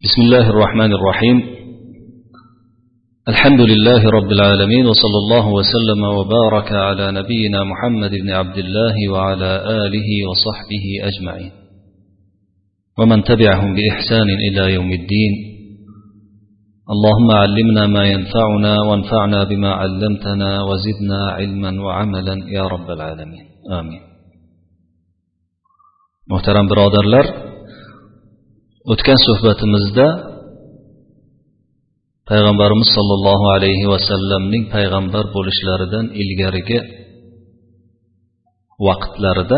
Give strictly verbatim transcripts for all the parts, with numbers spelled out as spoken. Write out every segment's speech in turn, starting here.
بسم الله الرحمن الرحيم. الحمد لله رب العالمين، وصلى الله وسلم وبارك على نبينا محمد بن عبد الله وعلى آله وصحبه أجمعين ومن تبعهم بإحسان إلى يوم الدين. اللهم علمنا ما ينفعنا وانفعنا بما علمتنا وزدنا علما وعملا يا رب العالمين. آمين. محترم برادرlar, o'tgan suhbatimizda payg'ambarimiz sollallohu alayhi vasallamning payg'ambar bo'lishlaridan ilgarigi vaqtlarida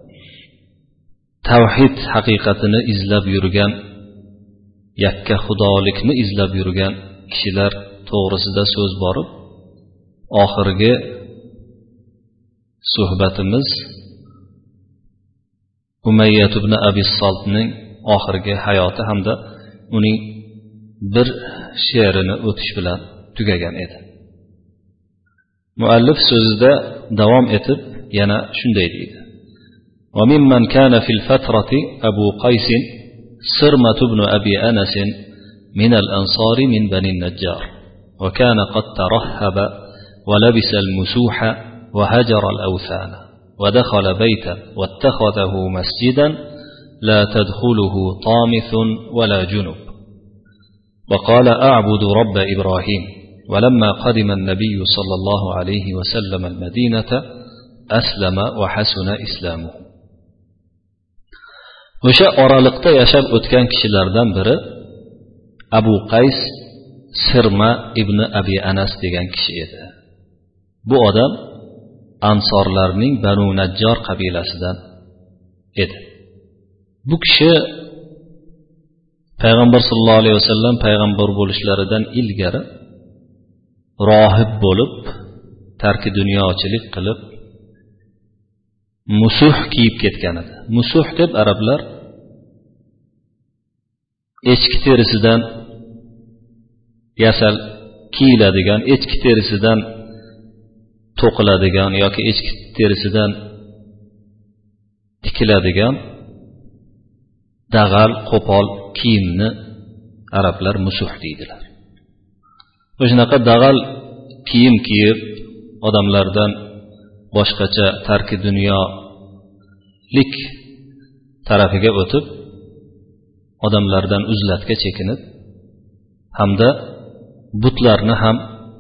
tavhid haqiqatini izlab yurgan, yakka xudolikni izlab yurgan kishilar to'g'risida so'z borib, oxirgi suhbatimiz Umayyah ibn Abi Saltning oxirgi hayoti hamda uning bir she'rini o'tish bilan tugagan edi. Muallif so'zida davom etib yana shunday deydi: "Va mimman kana fil fatrati Abu Qays Sirmat ibn Abi Anas min al-ansar min Bani an-Najjar wa kana qad tarahhaba wa labisa al-musuha wa hajara al-awthana wa dakhala baytan wattakhadahu masjidan لا تدخله طامث ولا جنب وقال أعبد رب إبراهيم ولما قدم النبي صلى الله عليه وسلم المدينة أسلم وحسن إسلامه." O'sha oraliqda yashab o'tgan kishilardan biri Abu Qays Sirma ibn Abi Anas degan kishi edi. Bu odam ansorlarning Banu Najjar qabilasidan edi. Bu kishi payg'ambar sollallohu alayhi vasallam payg'ambar bo'lishlaridan ilgari rohib bo'lib, tarki dunyochilik qilib, musuh kiyib ketgan edi. Musuh deb arablar echki terisidan yasal kiyiladigan, echki terisidan to'qiladigan yoki echki terisidan tikiladigan dag'al, qo'pol kiyimni arablar musuh deydilar. O'shanaqa dag'al kiyim kiyib, odamlardan boshqacha tarki dunyolik tarafiga o'tib, odamlardan uzlatga chekinib, hamda butlarni ham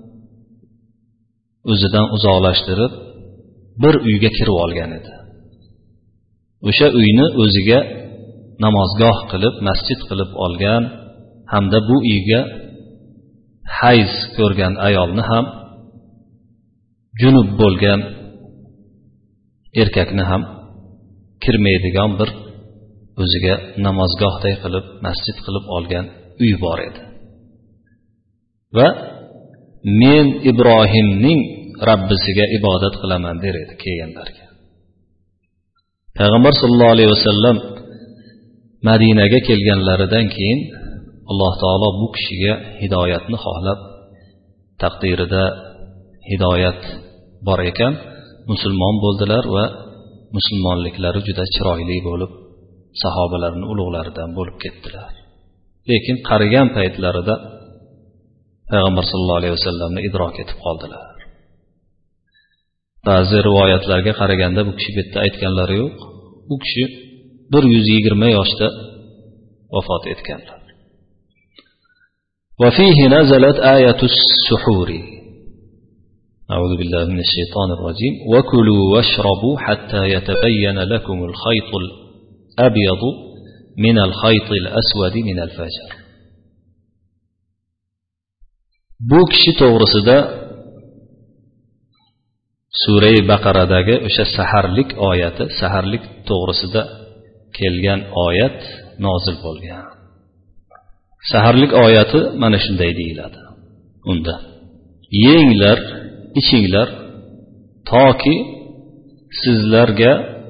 o'zidan uzoqlashtirib, bir uyga kirib olgan edi. O'sha uyni o'ziga namozgoh qilib, masjid qilib olgan, hamda bu uyga hayz ko'rgan ayolni ham, junub bo'lgan erkakni ham kirmaydigan bir o'ziga namozgohday qilib, masjid qilib olgan uy bor edi. Va men Ibrohimning Rabbisiga ibodat qilaman der edi kelganlarga. Payg'ambar sollallohu alayhi vasallam Madinaga kelganlaridan keyin Alloh taolo bu kishiga hidoyatni xohlab, taqdirida hidoyat bor ekan, musulmon bo'ldilar va musulmonliklari juda chiroyli bo'lib, sahobalarning ulug'laridan bo'lib ketdilar. Lekin qarigan paytlarida payg'ambar sollallohu alayhi vasallamni idrok etib qoldilar. Ba'zi rivoyatlarga qaraganda bu kishi bitta aytganlari yo'q, bu kishi bir yuz yigirma yoshda vafot etganlar. Va fihi nazalat ayatus suhuri. A'udhu billahi minash shaytonir rojim. Wa kulu washrabu hatta yatabayyana lakumul khaytul abyad minal khaytil aswad minal fajr. Bu kishi to'g'risida Sura-i Baqaradagi o'sha saharlik oyati, saharlik to'g'risida kelgan oyat nozil bo'lgan. Saharlik oyati mana shunday deyiladi. Unda: yenglar, ichinglar toki sizlarga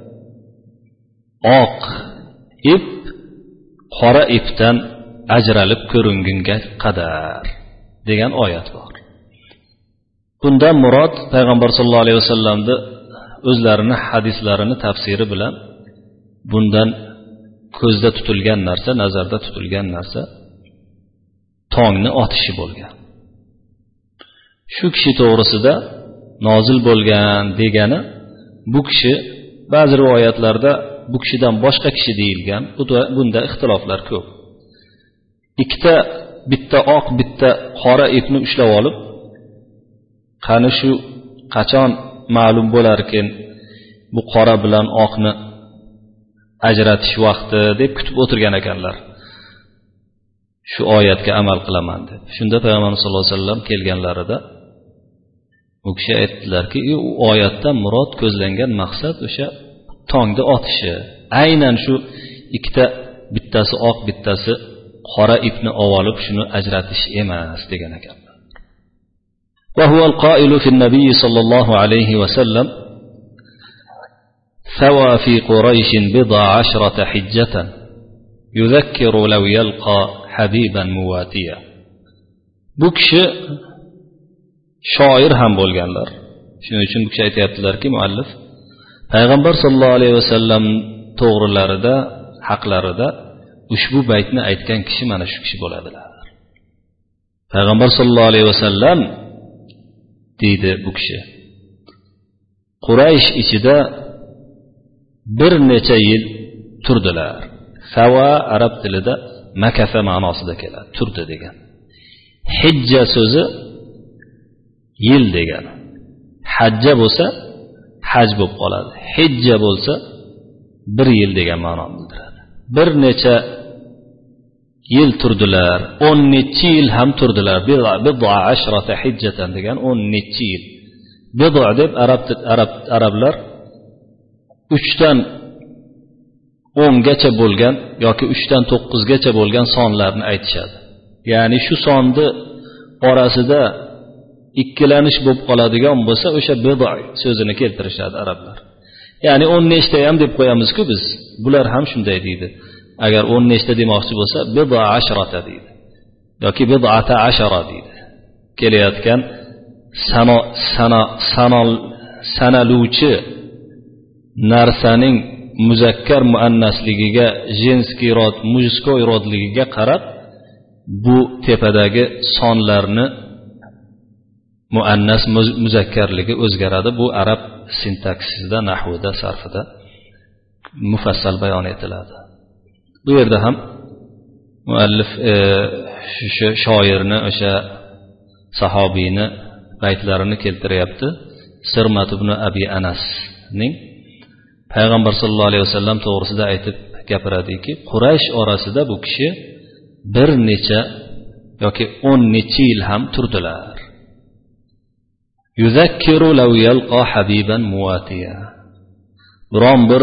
oq ip qora ipdan ajralib ko'ringunga qadar degan oyat bor. Bundan murod payg'ambar sollallohu alayhi vasallamning o'zlarini hadislarini tafsiri bilan bundan ko'zda tutilgan narsa, nazarda tutilgan narsa tongni otishi bo'lgan. Shu kishi to'g'risida nozil bo'lgan degani bu kishi ba'zi rivoyatlarda bu kishidan boshqa kishi deyilgan. Bunda ixtiloflar ko'p. Ikkita bitta oq, bitta qora ipni ushlab olib, qani shu qachon ma'lum bo'lar ekan bu qora bilan oqni ajratish vaqti deb kutib o'tirgan ekanlar. Shu oyatga amal qilaman deb. Shunda Payg'ambar sollallohu alayhi vasallam kelganlarida u kishi aytdilarki, u oyatdan murod ko'zlangan maqsad o'sha tongni otishi. Aynan shu ikkita bittasi oq, bittasi qora ipni olib shuni ajratish emas degan ekanlar. Va huwa al-qailu fi an-nabiy sallallohu alayhi va sallam ثوى في قريش بضع عشرة حجة يذكر لو يلقى حبيبا مواتيا. Bu kishi shoir ham bo'lganlar. Shuning uchun bu kishi aytayaptilarki, muallif Payg'ambar sollallohu alayhi vasallam to'g'rilarida, haqlarida ushbu baytni aytgan kishi mana shu kishi bo'ladilar. Payg'ambar sollallohu alayhi vasallam deydi bu kishi, Quraysh ichida bir necha yil turdilar. Sawa arab tilida makasa ma'nosida keladi, turdi degan. Hijja so'zi yil degani. Hajja bo'lsa haj bo'lib qoladi. Hijja bo'lsa bir yil degan ma'noni bildiradi. Bir necha yil turdilar, o'n necha yil ham turdilar. Bid'a ashrata hijjatan degan o'n necha yil. Bid'a deb arab arab arablar uchdan o'ngacha bo'lgan yoki uchdan to'qqizgacha bo'lgan sonlarni aytishadi. Ya'ni shu sonni orasida ikkilanish bo'lib qoladigan bo'lsa o'sha bid'a so'zini keltirishadi arablar. Ya'ni o'n nechta ham deb qo'yamiz-ku biz. Bular ham shunday deydi. Agar o'n nechta demoqchi bo'lsa bid'a ashrata deydi yoki bid'ata ashara deydi. Kelayotgan sana sana sanal sanaluvchi narsaning muzakkar muannasligiga, jenskiy rod, mujskoy rodligiga qarab bu tepadagi sonlarni muannas muzakkarligi o'zgaradi. Bu arab sintaksisida, nahvida, sarfida mufassal bayon etiladi. Bu yerda ham muallif shu e, shoirni, o'sha sahobiyni baytlarini keltiryapti. Sirmat ibn Abi Anasning Payg'ambar sollallohu alayhi vasallam to'g'risida aytib gapiradiki, Quraysh orasida bu kishi bir necha yoki o'n necha yil ham turdilar. Yuzakkiru law yalqa habiban muwatiya. Biron bir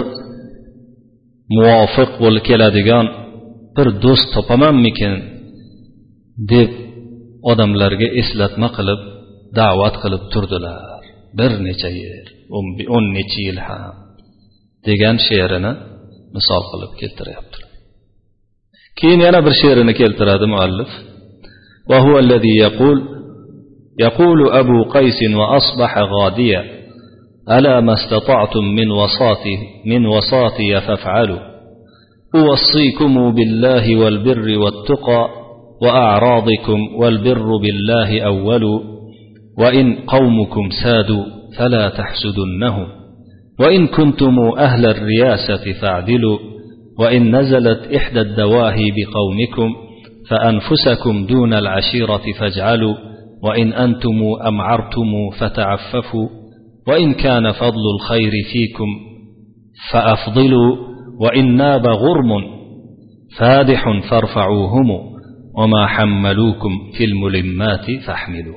muvofiq bo'lib keladigan bir do'st topamanmikin deb odamlarga eslatma qilib, da'vat qilib turdilar. Bir necha yil, o'n necha yil ham degan she'rini misol qilib keltiryaptilar. Keyin yana bir she'rini keltiradi muallif. Va huwa alladhi yaqul yaqulu Abu Qays wa asbaha ghadiya ala mastata'tum min wasati min wasati faf'alu uwassikum billahi wal birri wat tuqa wa a'radikum wal birru billahi awwalu wa in qaumukum sadu fala tahsudunnahum وإن كنتم أهل الرياسة فاعدلوا وإن نزلت إحدى الدواهي بقومكم فأنفسكم دون العشيرة فاجعلوا وإن أنتم أمعرتم فتعففوا وإن كان فضل الخير فيكم فأفضلوا وإن ناب غرم فادح فارفعوهم وما حملوكم في الملمات فاحملوا.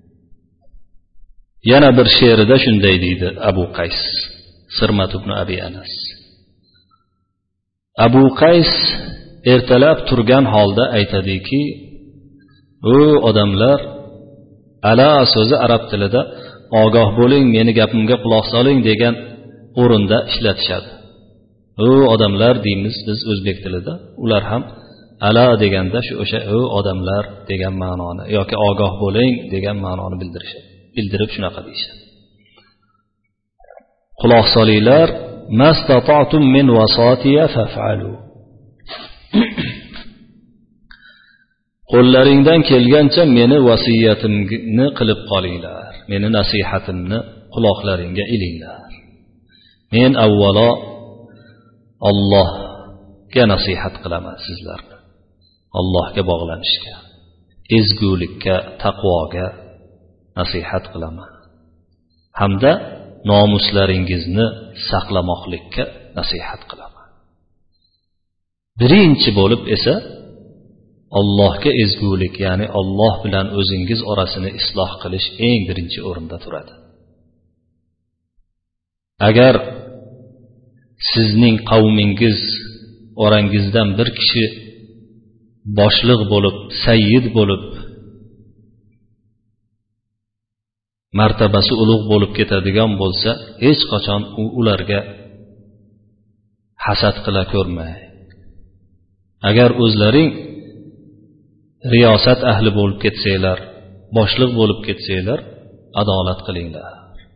yana bir she'rida shunday deydi Abu Qays, Sirmat ibn Abi Anas. Abu Qays ertalab turgan holda aytadiki, o odamlar, ala so'zi arab tilida ogoh bo'ling, meni gapimga quloq soling degan o'rinda ishlatishadi. O odamlar deymiz biz o'zbek tilida, ular ham ala deganda shu o'sha o odamlar degan ma'noni yoki ogoh bo'ling degan ma'noni bildirishadi. Bildirib shunaqa deyishadi. Quloq solinglar, mastata'tum min wasatiya faf'alu. qo'llaringdan kelgancha meni vasiyatimni qilib qolinglar, meni nasihatimni quloqlaringga ilinglar. Men avvalo Allohga nasihat qilaman sizlarni, Allohga bog'lanishga, ezgulikka, taqvoga nasihat qilaman, hamda nomuslaringizni saqlamoqlikka nasihat qilaman. Birinchi bo'lib esa Allohga ezgulik, ya'ni Alloh bilan o'zingiz orasini isloh qilish eng birinchi o'rinda turadi. Agar sizning qavmingiz orangizdan bir kishi boshliq bo'lib, sayyid bo'lib, martabasi ulug' bo'lib ketadigan bo'lsa, hech qachon u ularga hasad qila ko'rmang. Agar o'zlaring riyosat ahli bo'lib ketsanglar, boshliq bo'lib ketsanglar, adolat qilinglar.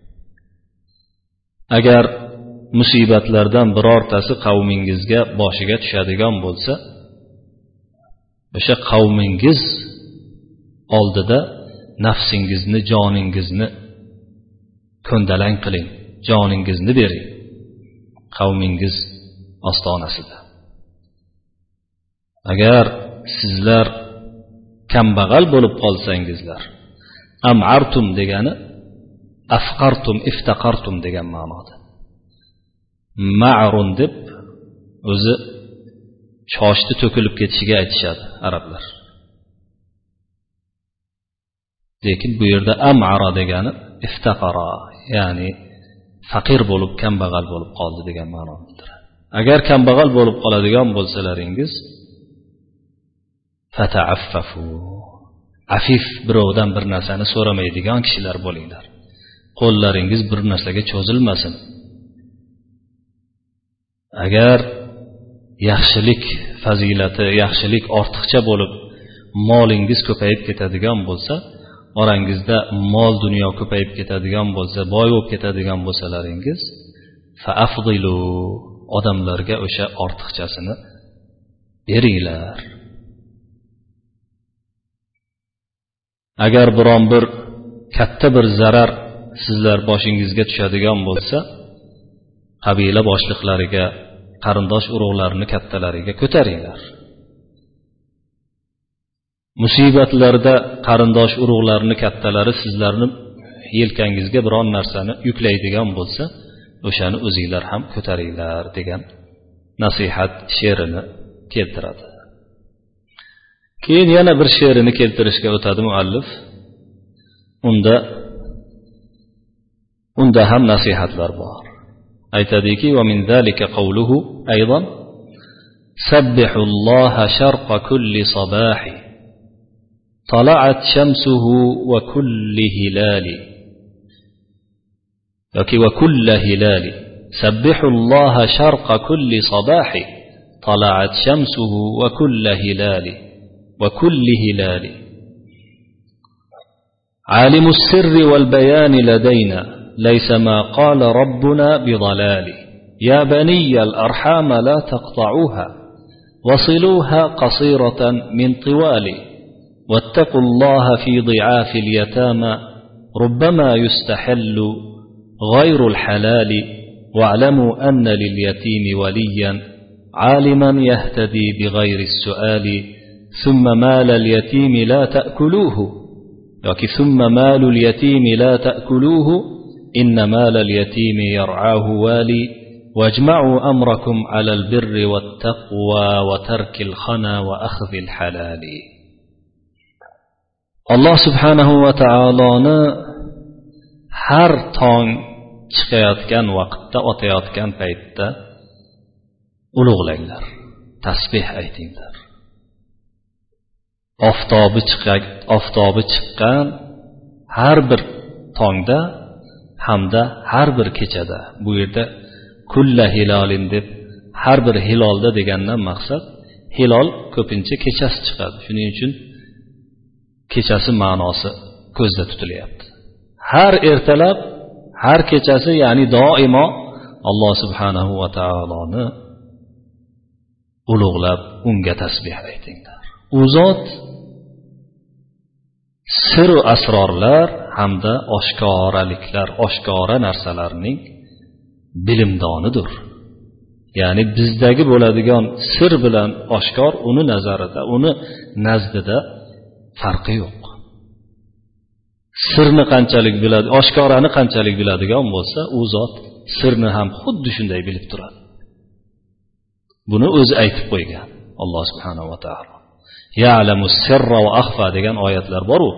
Agar musibatlardan birortasi qavmingizga boshiga tushadigan bo'lsa, o'sha qavmingiz oldida nafsingizni, joningizni ko'ndalang qiling, joningizni bering qavmingiz ostonasida. Agar sizlar kambag'al bo'lib qolsangizlar, am'artum degani afqartum, iftaqartum degan ma'noda. Ma'run deb o'zi choshni to'kilib ketishiga aytishadi arablar. Lekin bu yerda am'ara degani iftaqara, ya'ni faqir bo'lib, kambag'al bo'lib qoldi degan ma'nodir. Agar kambag'al bo'lib qoladigan bo'lsalaringiz, fata'affafu, afif, birovdan bir narsani so'ramaydigan kishilar bo'linglar. Qo'llaringiz bir narsaga cho'zilmasin. Agar yaxshilik fazilati, yaxshilik ortiqcha bo'lib, molingiz ko'payib ketadigan bo'lsa, orangizda mol dunyo ko'payib ketadigan bo'lsa, boy bo'lib ketadigan bo'lsalaringiz, fa'afdilu, odamlarga o'sha ortiqchasini beringlar. Agar biron bir katta bir zarar sizlar boshingizga tushadigan bo'lsa, qabila boshliqlariga, qarindosh urug'larini kattalariga ko'taringlar. Musibatlarda qarindosh urug'larni kattalari sizlarni yelkangizga biron narsani yuklaydigan bo'lsa, o'shani o'zinglar ham ko'taringlar degan nasihat she'rini keltiradi. Keyin yana bir she'rini keltirishga o'tadi muallif. Unda unda ham nasihatlar bor. Aytadiki: "Va min zalika qawluhu aydan sabbihulloha sharqa kulli sabahi طلعت شمسه وكل هلال yoki وكل هلال سبحوا الله شرق كل صباح طلعت شمسه وكل هلال وكل هلال عالم السر والبيان لدينا ليس ما قال ربنا بضلال يا بني الأرحام لا تقطعوها وصلوها قصيرة من طوال واتقوا الله في ضعاف اليتامى ربما يستحل غير الحلال واعلموا أن لليتيم وليا عالما يهتدي بغير السؤال ثم مال اليتيم لا تأكلوه ثم مال اليتيم لا تأكلوه إن مال اليتيم يرعاه والي واجمعوا أمركم على البر والتقوى وترك الخنا وأخذ الحلال." Alloh subhanahu va taoloni har tong chiqayotgan vaqtda, otayotgan paytda ulug'langlar, tasbih aytinglar. Oftobi chiqqan, oftobi chiqqan har bir tongda hamda har bir kechada. Bu yerda kulla hilolin deb har bir hilolda degandan maqsad hilol ko'pincha kechasi chiqadi. Shuning uchun kechasi ma'nosi ko'zda tutilyapti. Har ertalab, har kechasi, ya'ni doimo Alloh subhanahu va taoloni ulug'lab, unga tasbih aytinglar. U zot sir va asrorlar hamda oshkoraliklar, oshkora narsalarning bilimdonidir. Ya'ni bizdagi bo'ladigan sir bilan oshkor uni nazarida, uni nazdida farqi yo'q. Sirni qanchalik biladi, oshkorani qanchalik biladigan bo'lsa, u zot sirni ham xuddi shunday bilib turadi. Buni o'zi aytib qo'ygan Alloh subhanahu va taolo. Ya'lamu sirra va akhfa degan oyatlar bor-ku.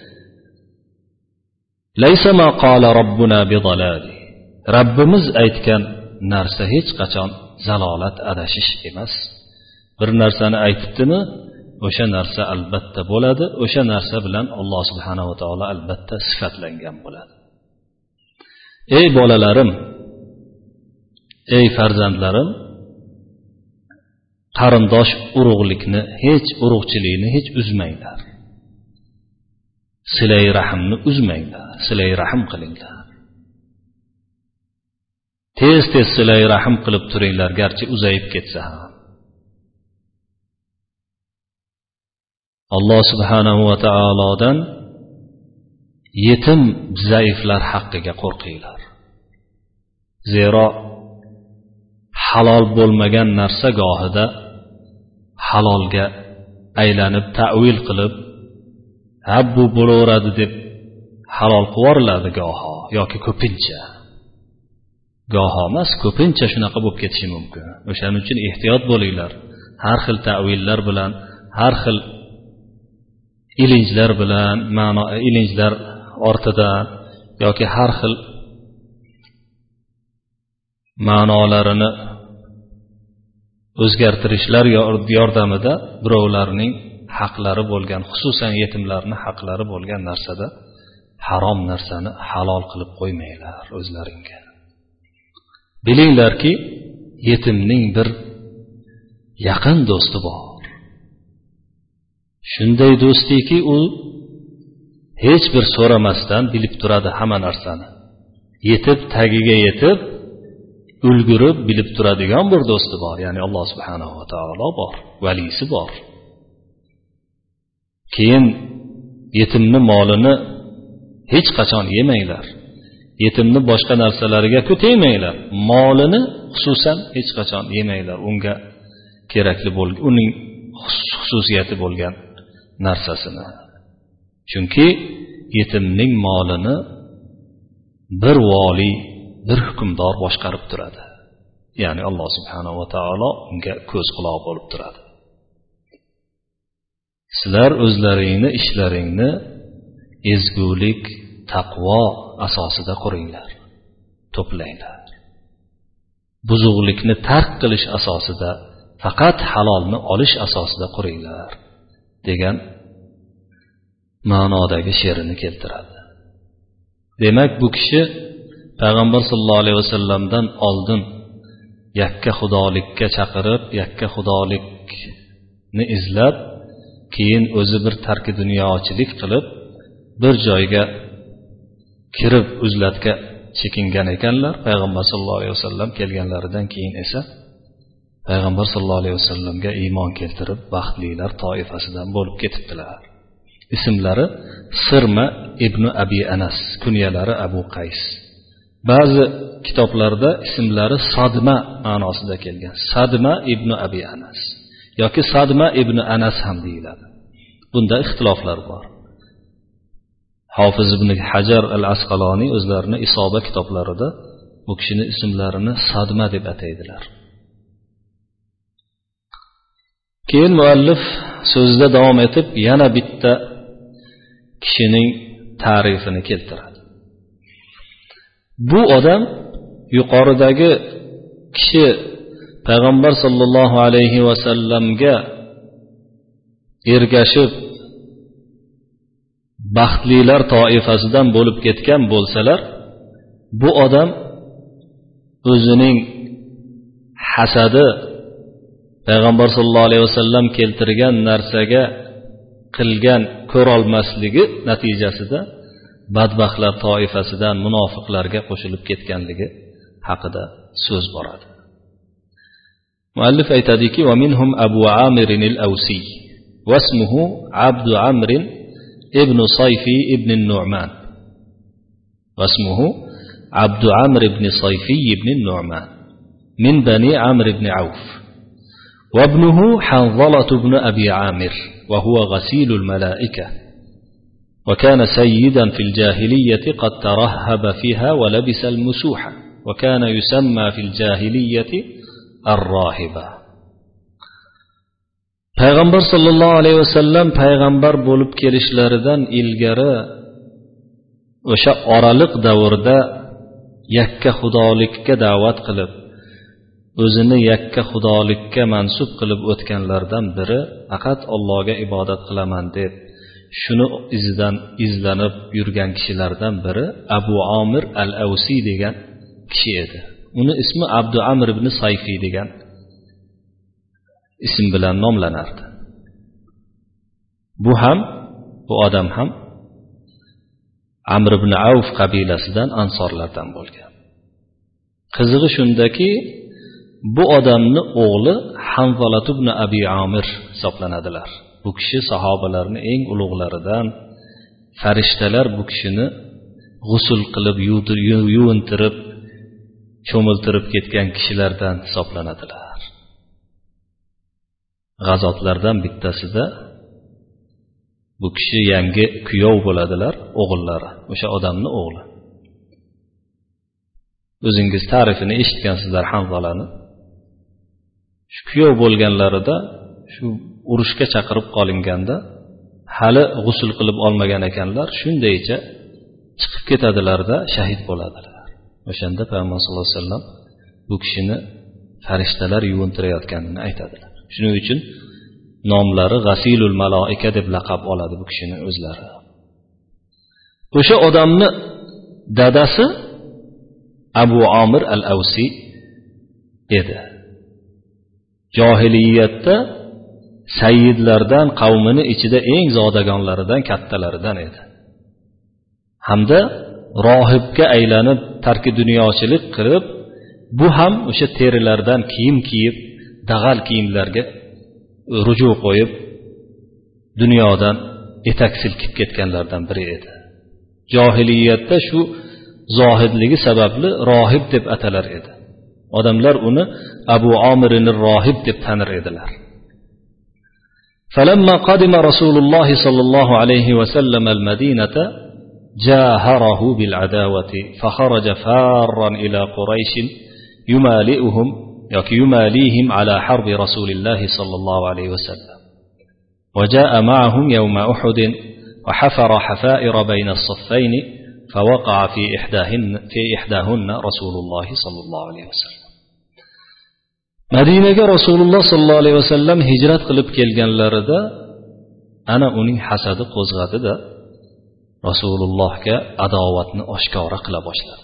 Laysa ma qala robbuna bidalali. Rabbimiz aytgan narsa hech qachon zalolat, adashish emas. Bir narsani aytibdimi, o'sha narsa albatta bo'ladi, o'sha narsa bilan Alloh subhanahu va taolo albatta sifatlangan bo'ladi. Ey bolalarim, ey farzandlarim, qarindosh urug'likni, hech urug'chilikni hech uzmanglar. Silay rahimni uzmanglar, silay rahim qilinglar. Tez-tez silay rahim qilib turinglar, garchi uzayib ketsa ham. Alloh subhanahu va taolodan yetim, zaiflar haqqiga qo'rqinglar. Zero halol bo'lmagan narsa gohida halolga aylanib ta'wil qilib, ha bu bo'laveradi deb halol qivoriladi goho yoki ko'pincha. Goho emas, ko'pincha shunaqa bo'lib ketishi mumkin. O'shaning uchun ehtiyot bo'linglar. Har xil ta'villar bilan, har xil ilinjlar bilan, ma'no ilinjlar ortidan yoki har xil ma'nolarini o'zgartirishlar yordamida birovlarning haqlari bo'lgan, xususan yetimlarning haqlari bo'lgan narsada harom narsani halol qilib qo'ymanglar o'zlaringga. Bilinglarki, yetimning bir yaqin do'sti bor. Shunday do'stiki, u hech bir so'ramasdan bilib turadi hamma narsani. Yetib tagiga yetib ulgurib bilib turadigan bir do'sti bor, ya'ni Alloh subhanahu va taolo bor, valisi bor. Keyin yetimni molini hech qachon yemanglar. Yetimni boshqa narsalariga ko'taymanglar. Molini xususan hech qachon yemanglar. Unga kerakli bo'lgan, uning xususiyati bo'lgan narsasini. Chunki yetimning molini bir vali, bir hukmdor boshqarib turadi. Ya'ni Alloh subhanahu va taolo unga ko'z quloq bo'lib turadi. Sizlar o'zlaringni ishlaringni ezgulik, taqvo asosida quringlar, to'planglar. Buzuqlikni tark qilish asosida, faqat halolni olish asosida quringlar degan ma'nodagi she'rini keltiradi. Demak, bu kishi Payg'ambar sollallohu alayhi vasallamdan oldin yakka xudolikka chaqirib, yakka xudolikni izlab, keyin o'zi bir tarki dunyochilik qilib, bir joyga kirib uzlatga chekingan ekanlar. Payg'ambar sollallohu alayhi vasallam kelganlaridan keyin esa Payg'ambar sollallohu alayhi vasallamga iymon keltirib, baxtlilar toifasidan bo'lib ketibdilar. Ismlari Sirma ibn Abi Anas, kunyalari Abu Qays. Ba'zi kitoblarda ismlari Sadma ma'nosida kelgan. Sadma ibn Abi Anas yoki Sadma ibn Anas ham deyiladi. Bunda ixtiloflar bor. Hofiz ibn Hajar al-Asqaloniy o'zlarining Isoba kitoblarida bu kishining ismlarini Sadma deb ataydilar. Keyin muallif so'zida davom etib yana bitta kishining ta'rifini keltiradi. Bu odam yuqoridagi kishi Payg'ambar sollallohu alayhi va sallamga ergashib baxtlilar toifasidan bo'lib ketgan bo'lsalar, bu odam o'zining hasadi, Payg'ambar sollallohu alayhi vasallam keltirgan narsaga qilgan ko'rolmasligi natijasida badbaxtlar toifasidan munofiqlarga qo'shilib ketganligi haqida so'z boradi. Muallif aytadiki: "Va minhum Abu Amir al-Awsi, wasmuhu Abdu Amr ابن صيفي ابن النعمان، واسمه عبد عمرو بن صيفي بن النعمان من بني عمرو بن عوف، وابنه حنظلة بن أبي عامر وهو غسيل الملائكة، وكان سيدا في الجاهلية قد ترهب فيها ولبس المسوحة، وكان يسمى في الجاهلية الراهبة. payg'ambar sollallohu alayhi vasallam payg'ambar bo'lib kelishlaridan ilgari o'sha oraliq davrda yakka xudolikka da'vat qilib, o'zini yakka xudolikka mansub qilib o'tganlardan biri, faqat Allohga ibodat qilaman deb shuni izidan izlanib yurgan kishilardan biri Abu Amir al-Avsi degan kishi edi. Uni ismi Abdu Amr ibn Sayfi degan ism bilan nomlanardi. Bu ham, bu odam ham Amr ibn Avf qabilasidan, ansorlardan bo'lgan. Qizig'i shundaki, bu odamni o'g'li Hanzalat ibn Abi Amir hisoblanadilar. Bu kishi sahobalarning eng ulug'laridan, farishtalar bu kishini g'usl qilib, yuvintirib, cho'miltirib ketgan kishilardan hisoblanadilar. G'azotlardan bittasida bu kishi yangi kuyov bo'ladilar, o'g'illari, o'sha odamning o'g'li. O'zingiz ta'rifini eshitgansizlar Hanzalani. Shu kuyov bo'lganlarida shu urushga chaqirib qolinganda hali g'usl qilib olmagan ekanlar, shundaycha chiqib ketadilarda shahid bo'ladilar. O'shanda Payg'ambar sollallohu alayhi vasallam bu kishini farishtalar yuvintirayotganini aytadilar. Shuning uchun nomlari Ghasilul Maloika deb laqab oladi bu kishini o'zlari. O'sha odamni dadasi Abu Amir al-Avsi edi. Johiliyatda sayyidlardan, qavmini ichida eng zodagonlaridan, kattalaridan edi. Hamda rohibga aylanib tarki dunyochilik qilib, bu ham o'sha terilardan kiyim kiyib, dag'al kiyimlarga ruju qo'yib, dunyodan etak silkib ketganlardan biri edi. Johiliyatda shu zohidligi sababli rohib deb atalar edi. Odamlar uni Abu Amir'in rohib deb tanir edilar. فلما قدم رسول الله صلى الله عليه وسلم المدينة جاهره بالعداوة فخرج فارا إلى قريش يمالئهم يماليهم على حرب رسول الله صلى الله عليه وسلم، وجاء معهم يوم أحد وحفر حفائر بين الصفين فوقع في إحداهن, في إحداهن رسول الله صلى الله عليه وسلم. Madinaga Rasululloh sollallohu alayhi vasallam hijrat qilib kelganlarida ana uning hasadi qo'zg'adi-da, Rasulullohga adovatni oshkora qila boshladi.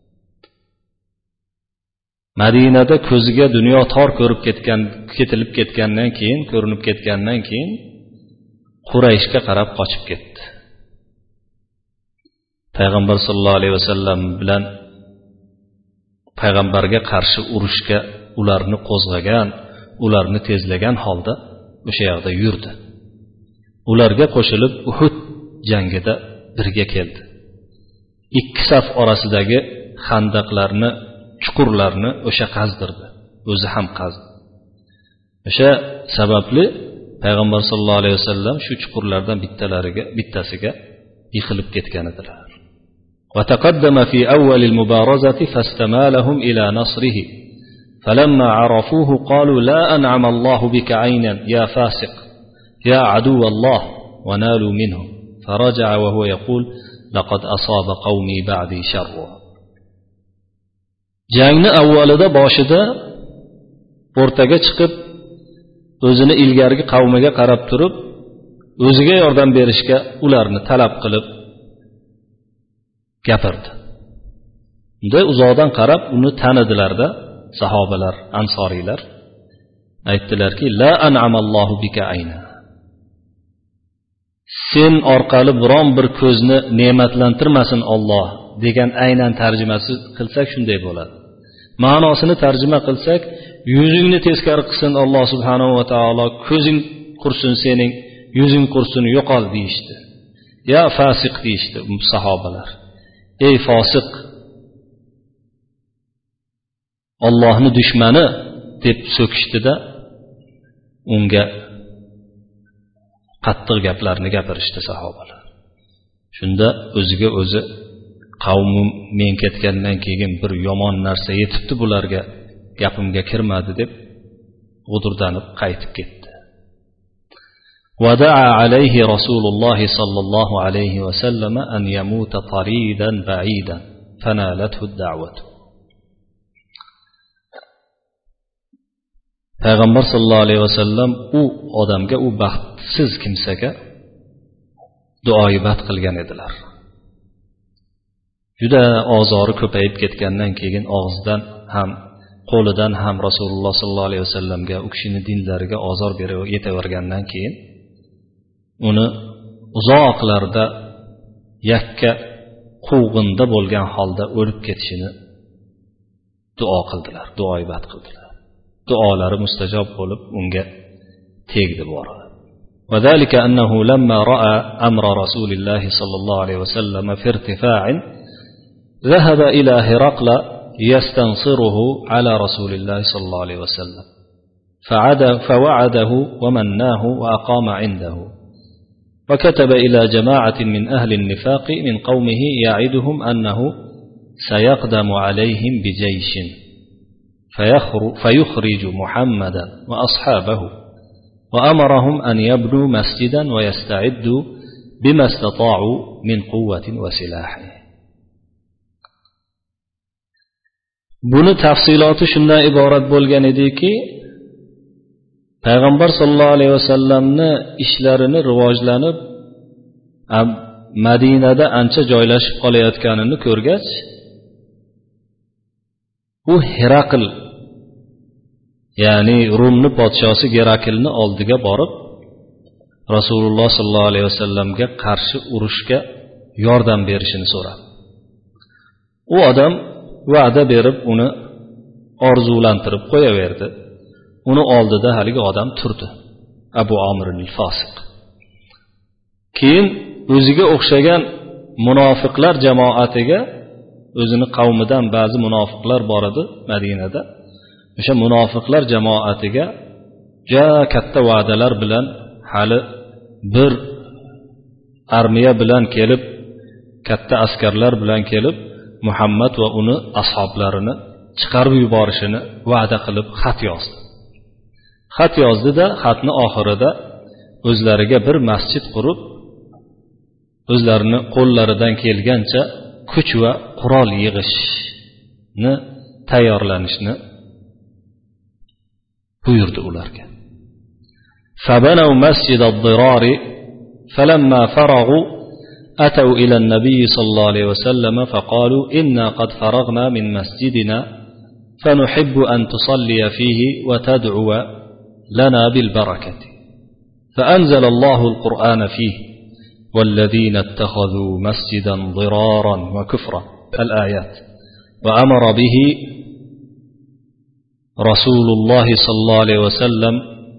Madinada ko'ziga dunyo tor ko'rib ketgan, ketilib ketgandan keyin, ko'rinib ketgandan keyin Qurayshga qarab qochib ketdi. Payg'ambar sollallohu alayhi vasallam bilan payg'ambarga qarshi urushga ularni qo'zg'agan, ularni tezlagan holda o'sha yerda yurdi. Ularga qo'shilib Uhud jangida birga keldi. Ikki saf orasidagi xandaqlarni, chuqurlarni o'sha qazdirdi. O'zi ham qazdi. O'sha sababli payg'ambar sollallohu alayhi vasallam shu chuqurlardan bittalariga, bittasiga yiqilib ketgan edilar. وتقدم في أول المبارزة فاستمالهم إلى نصره فلما عرفوه قالوا لا أنعم الله بك عينا يا فاسق يا عدو الله، ونالوا منه فرجع وهو يقول لقد أصاب قومي بعدي شر. jangni avvalida boshida o'rtaga chiqib o'zini ilgarigi qavmiga qarab turib o'ziga yordam berishga ularni talab qilib gapirdi. Unda uzoqdan qarab uni tanidilarda sahobalar, ansoriylar aytdilarki: "La an'amallohu bika ayna." Sen orqali biron bir ko'zni ne'matlantirmasin Alloh degan aynan tarjimasi qilsak shunday bo'ladi. Ma'nosini tarjima qilsak, yuzingni teskari qilsin Alloh subhanahu va taolo, ko'zing qursin sening, yuzing qursin, yo'qol deyishdi. ya fasiq deyishdi sahobalar. Ey fosiq, Allohning dushmani deb so'kishdida unga qattiq gaplarni gapirishdi sahobalar. Shunda o'ziga o'zi qavmim men ketgandan keyin bir yomon narsa yetibdi bularga, gapimga kirmadi deb g'udurdanib qaytib ketdi. ودعا عليه رسول الله صلى الله عليه وسلم أن يموت طريدا بعيدا فنالته الدعوة. Payg'ambar sallallohu alayhi vasallam u odamga, u baxtsiz kimsaga duoibat qilgan edilar. Juda ozori ko'payib ketgandan keyin og'zidan ham qo'lidan ham Rasululloh sallallohu alayhi vasallamga, u kishining dinlariga ozor berib yetavergandan keyin uni uzoqlarda yakka quvg'inda bo'lgan holda o'lib ketishini duo qildilar, duoibat qildilar. Duolari mustajob bo'lib unga tegdi bu orada. وذلك أنه لما رأى أمر رسول الله صلى الله عليه وسلم في ارتفاع ذهب إلى هرقل يستنصره على رسول الله صلى الله عليه وسلم فعد فوعده ومناه وأقام عنده، وكتب إلى جماعة من أهل النفاق من قومه يعدهم أنه سيقدم عليهم بجيش فيخرج محمدا وأصحابه، وأمرهم أن يبنوا مسجدا ويستعدوا بما استطاعوا من قوة وسلاح. Buni tafsiloti shundan iborat bo'lgan ediki, Payg'ambar sollallohu alayhi vasallamni ishlarini rivojlanib Madinada ancha joylashib qolayotganini ko'rgach, u Herakl, ya'ni Rumning podshosi Heraklni oldiga borib, Rasululloh sollallohu alayhi vasallamga qarshi urushga yordam berishini so'radi. U odam va'da berib uni orzulantirib qo'yaverdi. Uni oldida haligi odam turdi, Abu Amr al-Fosiq. Keyin o'ziga o'xshagan munofiqlar jamoatiga, o'zini qavmidan ba'zi munofiqlar bor edi Madinada. O'sha munofiqlar jamoatiga ja katta va'dalar bilan, hali bir armiya bilan kelib, katta askarlar bilan kelib, Muhammad va uni ashoblarini chiqarib yuborishini va'da qilib xat yozdi. Xat yozdida, xatning oxirida o'zlariga bir masjid qurib, o'zlarini qo'llaridan kelgancha kuch va qurol yig'ishni tayyorlanishni buyurdi ularga. فبنوا مسجد الضرار فلما فرغوا أتوا إلى النبي صلى الله عليه وسلم فقالوا إنا قد فرغنا من مسجدنا فنحب أن تصلي فيه وتدعو لنا بالبركة، فأنزل الله القرآن فيه والذين اتخذوا مسجدا ضرارا وكفرا الآيات، وأمر به رسول الله صلى الله عليه وسلم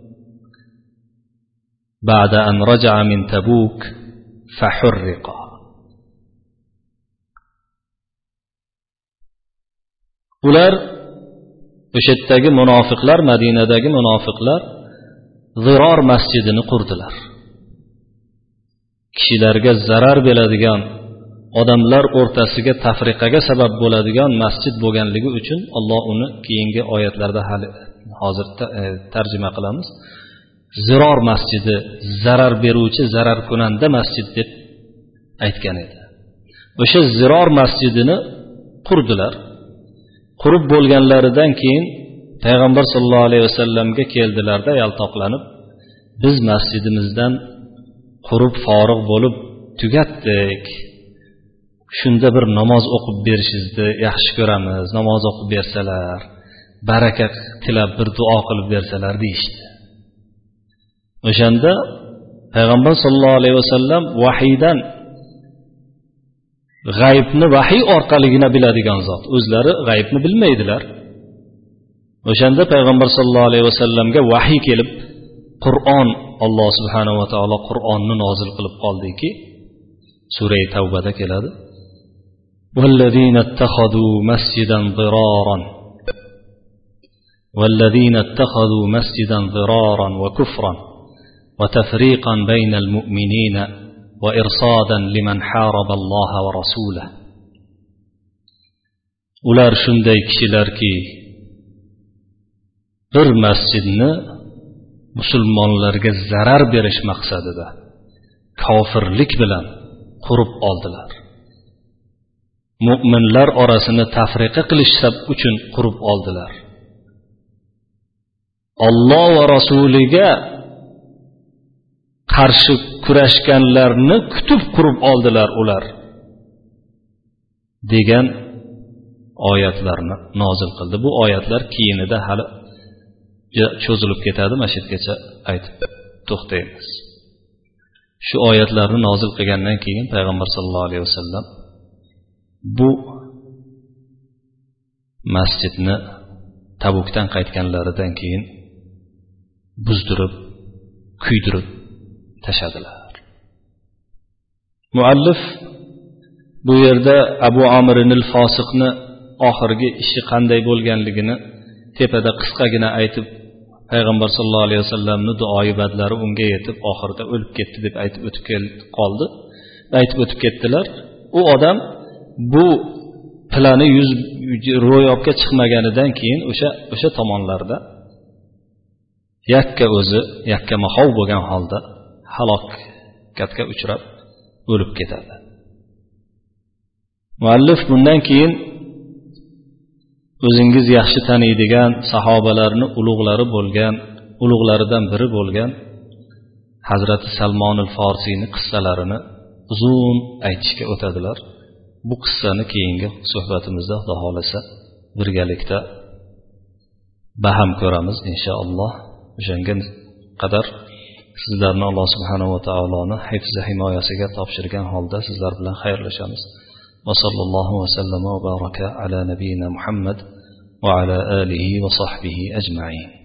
بعد أن رجع من تبوك فحرق. ular o'sha yerdagi munofiqlar, Madinadagi munofiqlar Ziror masjidini qurdilar. Kishilarga zarar beradigan, odamlar o'rtasiga tafriqaga sabab bo'ladigan masjid bo'lganligi uchun Alloh uni keyingi oyatlarda hali hozir tarjima qilamiz. Ziror masjidi, zarar beruvchi, zarar kunanda masjid deb aytgan edi. O'sha Ziror masjidini qurdilar. Qurib bo'lganlaridan keyin Payg'ambar sollallohu alayhi vasallamga keldilarda yaltoqlanib, biz masjidimizdan qurib forig' bo'lib tugatdik. Shunda bir namoz o'qib berishingizni yaxshi ko'ramiz. Namoz o'qib bersalar, baraka tilab bir duo qilib bersalar deyishdi. O'shanda Payg'ambar sollallohu alayhi vasallam vahiydan, g'aybni vahiy orqaligina biladigan zot, o'zlari g'aybni bilmaydilar. O'shanda Payg'ambar sollallohu alayhi vasallamga vahiy kelib, Qur'on, Alloh subhanahu va taolo Qur'onni nozil qilib qoldiki, Sura Tavbada keladi. والذين اتخذوا مسجدا ضرارا والذين اتخذوا مسجدا ضرارا وكفرا وتفريقا بين المؤمنين وإرصادا لمن حارب الله ورسوله. Ular shunday kishilarki bir masjidni musulmonlarga zarar berish maqsadida kofirlik bilan qurib oldilar. Mu'minlar orasini tafriqa qilish uchun qurib oldilar. Alloh va rasuliga qarshi kurashganlarni kutib qurib oldilar ular degan oyatlarni nozil qildi. Bu oyatlar keyinida hali cho'zilib ketadi, mana shu yergacha aytib to'xtaymiz. Shu oyatlarni nozil qilgandan keyin payg'ambar sollallohu alayhi vasallam bu masjidni Tabukdan qaytganlaridan keyin buzdirib, kuydirib tashadilar. Muallif bu yerda Abu Amr al-Fosiqni oxirgi ishi qanday bo'lganligini tepada qisqagina aytib, payg'ambar sollallohu alayhi vasallamning duoyi badlari unga yetib oxirida o'lib ketdi deb aytib o'tib qoldi. Aytib o'tib ketdilar. U odam bu plani yuz ro'yobga chiqmaganidan keyin o'sha o'sha tomonlarda yakka o'zi yakka mahov bo'lgan holda halokatga uchrab o'lib ketadi. Muallif bundan keyin o'zingiz yaxshi taniydigan sahobalarni ulug'lari bo'lgan, ulug'laridan biri bo'lgan Hazrati Salmon al-Forsiyni qissalarini uzun aytishga o'tadilar. Bu qissani keyingi suhbatimizda Xudo xolasa birgalikda baham ko'ramiz inshaalloh. O'shanga qadar sizlarni Alloh subhanahu va taoloni hifz va himoyasiga topshirgan holda sizlar bilan xayrlashamiz. Va sallallohu va sallama va baraka ala nabiyina Muhammad va ala alihi va sahbihi ajma'in.